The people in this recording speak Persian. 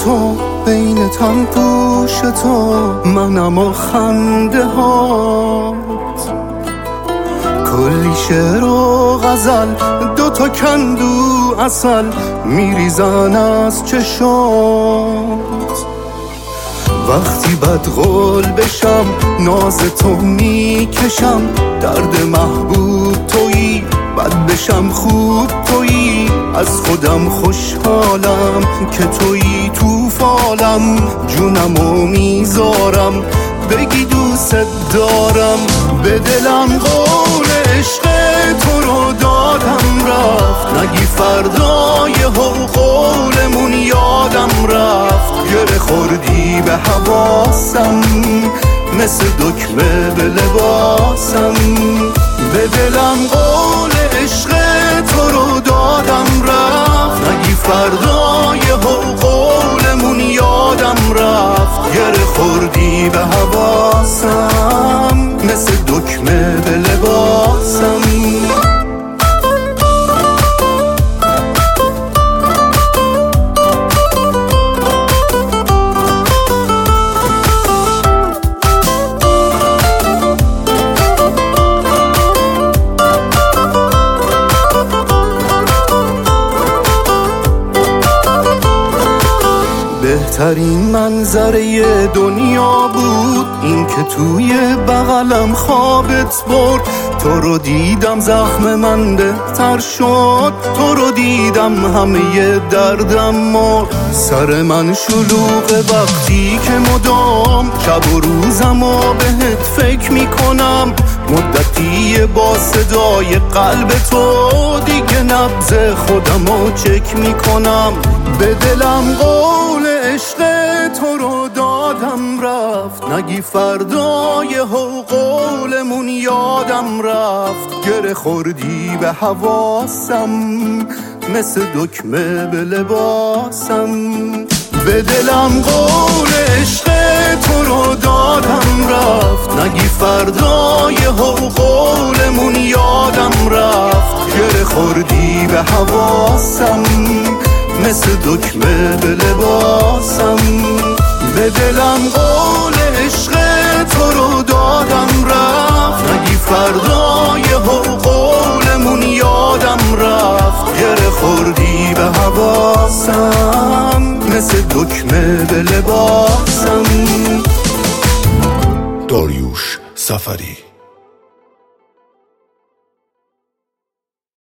تو، بین تن پوش تو، منم و خنده هات. کلی شعر و غزل، دوتا کندو عسل میریزن از چشات. وقتی بدقول بشم ناز تو میکشم، درد محبوب تویی، بد بشم خوب تویی. از خودم خوشحالم که تویی تو فالم، جونمو میذارم بگی دوست دارم. به دلم قول عشق تو رو دادم رفت، نگی فردای قولمون یادم رفت. گره خوردی به حواسم مثل دکمه به لباسم. به دلم قول عشق تو رو دادم رفت، نگی فردای قولمون یادم رفت. گره خوردی به حواسم مثل دکمه به لباسم. بهترین منظره دنیا بود این که توی بغلم خوابت برد. تو رو دیدم زخم من بهتر شد، تو رو دیدم همه دردم مرد. سر من شلوغ وقتی که مدام شب و روزم و بهت فکر میکنم. مدتی با صدای قلب تو دیگه نبض خودمو چک میکنم. به دلم قول عشق تو رو دادم رفت، نگی فردای قولمون یادم رفت. گره خوردی به حواسم مثل دکمه به لباسم. به دلم قول عشق تو رو دادم رفت، نگی فردای قولمون یادم رفت. گره خوردی به حواسم مثل دکمه به لباسم. به دلم قول عشق تو رو دادم رفت، نگی فردای قولمون یادم رفت. گره خوردی به حواسم مثل دکمه به لباسم. داریوش سفری.